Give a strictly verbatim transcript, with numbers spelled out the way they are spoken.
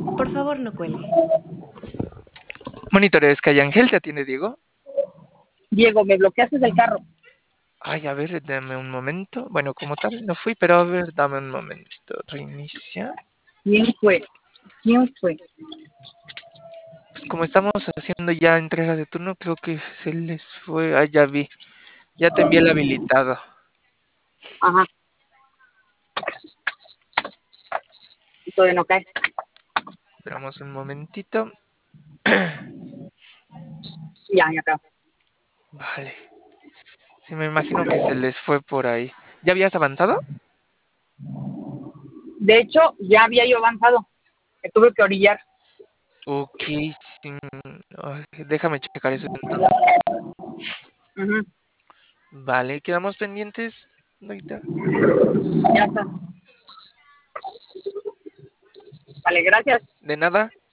Por favor, no cuelgue. Monitores Calle Ángel, ¿te atiende Diego? Diego, me bloqueaste del carro. Ay, a ver, dame un momento. Bueno, como tal, no fui, pero a ver, dame un momento. Reinicia. ¿Quién fue? ¿Quién fue? Pues como estamos haciendo ya entregas de turno, creo que se les fue. Ah, ya vi. Ya te envié el habilitado. Ajá. Y todavía no cae. Esperamos un momentito. Ya, ya acá. Vale. Sí, me imagino que se les fue por ahí. ¿Ya habías avanzado? De hecho, ya había yo avanzado. Me tuve que orillar. Ok, sí. Ay, déjame checar eso entonces. Ujú. Vale, quedamos pendientes, Doita. Ya está. Vale, gracias. De nada.